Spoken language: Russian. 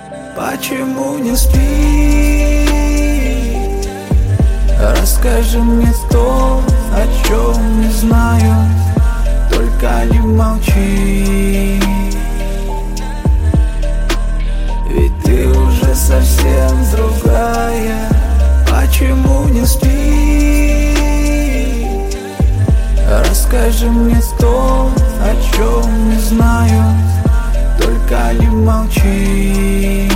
Почему не спишь? Расскажи мне то, о чем не знаю, только не молчи. Ведь ты уже совсем другая. Почему не спишь? Расскажи мне то, о чем не знаю, только не молчи.